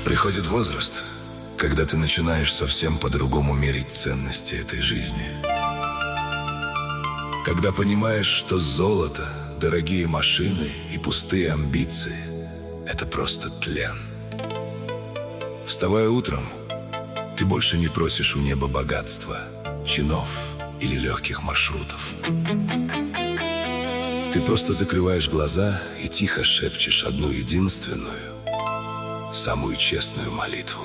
Приходит возраст, когда ты начинаешь совсем по-другому мерить ценности этой жизни. Когда понимаешь, что золото, дорогие машины и пустые амбиции — это просто тлен. Вставая утром, ты больше не просишь у неба богатства, чинов или легких маршрутов. Ты просто закрываешь глаза и тихо шепчешь одну единственную, самую честную молитву.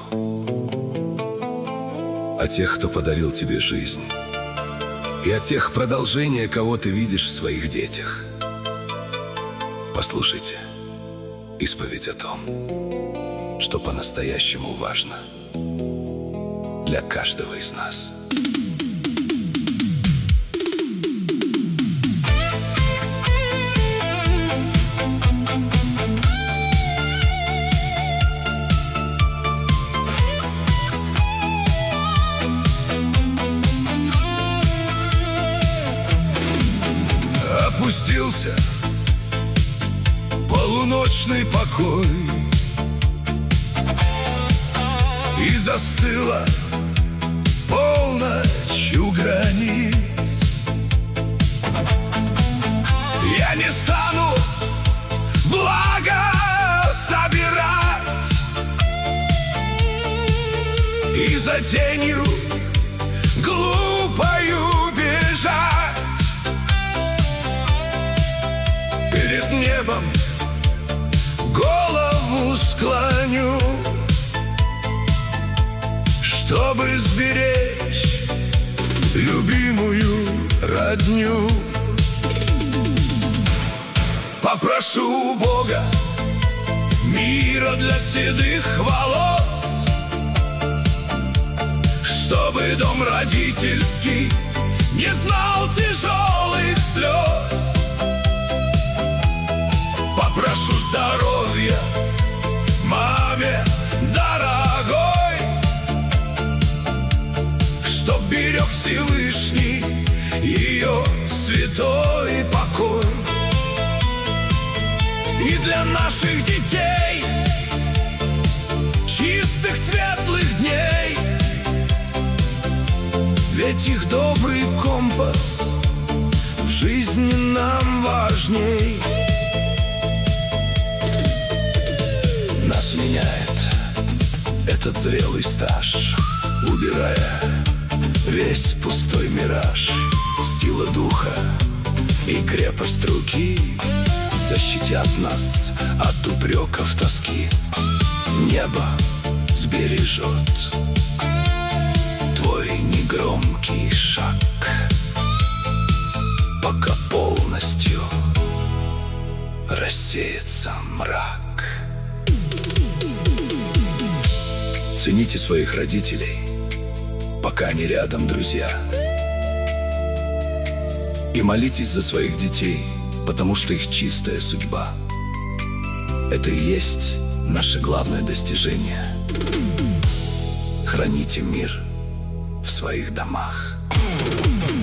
О тех, кто подарил тебе жизнь, и о тех, продолжения кого ты видишь в своих детях. Послушайте исповедь о том, что по-настоящему важно для каждого из нас. Опустился полуночный покой, и застыла полночь у границ. Я не стану благо собирать и за тенью глупою бежать. Перед небом голову склоню, чтобы сберечь любимую родню. Попрошу у Бога мира для седых волос, чтобы дом родительский не знал тяжелых слез. Попрошу здоровья маме дорогой, чтоб берег Всевышний ее святой покой. И для наших детей чистых светлых дней, ведь их добрый компас в жизни нам важней. Нас меняет этот зрелый стаж, убирая весь пустой мираж. Сила духа и крепость руки защитят нас от упреков тоски. Небо сбережет твой негромкий шаг, пока полностью рассеется мрак. Цените своих родителей, пока они рядом, друзья. И молитесь за своих детей, потому что их чистая судьба — это и есть наше главное достижение. Храните мир в своих домах.